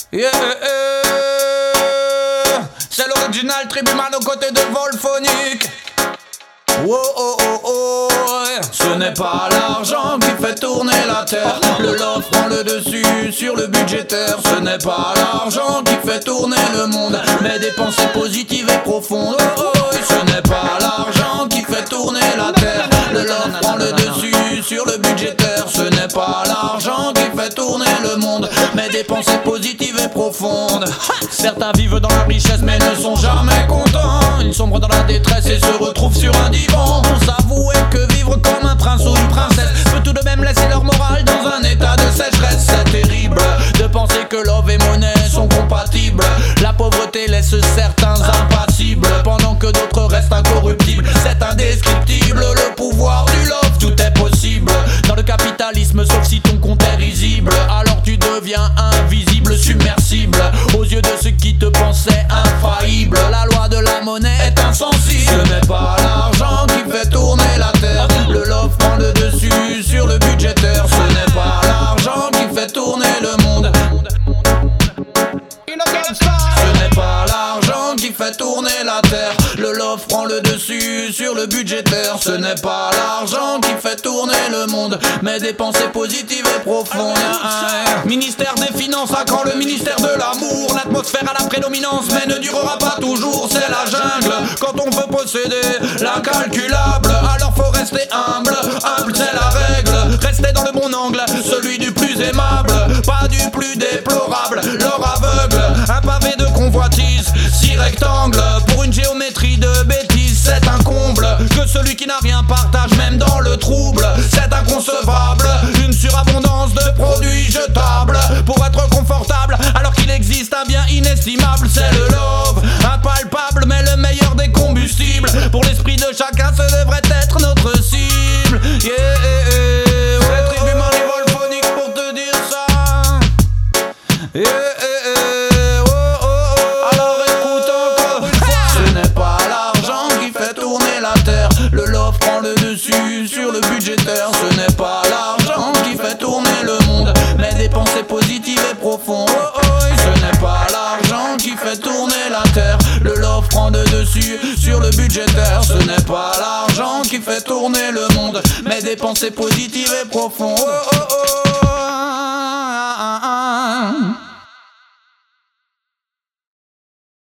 Yeah, c'est l'original Tribuman aux côtés de Volphonique. Oh oh oh oh, ce n'est pas l'argent qui fait tourner la terre. Le love prend le dessus sur le budgétaire. Ce n'est pas l'argent qui fait tourner le monde, mais des pensées positives et profondes. Oh oh, ce n'est pas l'argent qui fait tourner la terre. Le love prend le dessus sur le budgétaire. Ce n'est pas l'argent qui fait tourner le monde, mais des pensées positives et profondes. Certains vivent dans la richesse mais ne sont jamais contents. Ils sombrent dans la détresse et se retrouvent sur un divan. Pour s'avouer que vivre comme un prince ou une princesse peut tout de même laisser leur morale dans un état de sécheresse. C'est terrible de penser que love et monnaie sont compatibles. La pauvreté laisse certains impassibles, pendant que d'autres restent incorruptibles. C'est indescriptible, le pouvoir du love, tout est possible dans le capitalisme, sauf si ton compte est risible. Alors tu deviens invisible, submersible aux yeux de ceux qui te pensaient infaillible. La loi de la monnaie est insensible. Ce n'est pas l'argent qui fait tourner la terre. Le love prend le dessus sur le budgétaire. Ce n'est pas l'argent qui fait tourner le monde. Ce n'est pas l'argent qui fait tourner la terre. Le love prend le dessus sur le budgétaire. Ce n'est pas l'argent qui fait tourner le monde, mais des pensées positives et profondes. Ministère des Finances à quand le ministère de l'amour? L'atmosphère a la prédominance mais ne durera pas toujours. C'est la jungle quand on veut posséder l'incalculable. Alors faut rester humble, humble c'est la règle. Rester dans le bon angle, celui du plus aimable, pas du plus déplorable. L'or aveugle, un pavé de convoitise, 6 rectangles pour une géométrie de bêtises. C'est un comble que celui qui n'a rien partage même dans le trouble. C'est inconcevable, une surabondance de produits jetables pour être confortable alors qu'il existe un bien inestimable. C'est le love, impalpable mais le meilleur des combustibles. Pour l'esprit de chacun ce devrait être notre cible. Yeah, c'est Tribuman et Volphonique pour te dire ça. Yeah, alors écoute encore une fois. Ce n'est pas l'argent qui fait tourner la terre. Le love prend le dessus sur le budgétaire. Ce n'est pas l'argent qui fait tourner le monde, mais des pensées positives et profondes. Ce n'est pas l'argent qui fait tourner la terre. Le love prend le dessus sur le budgétaire. Ce n'est pas l'argent qui fait tourner le monde, mais des pensées positives et profondes.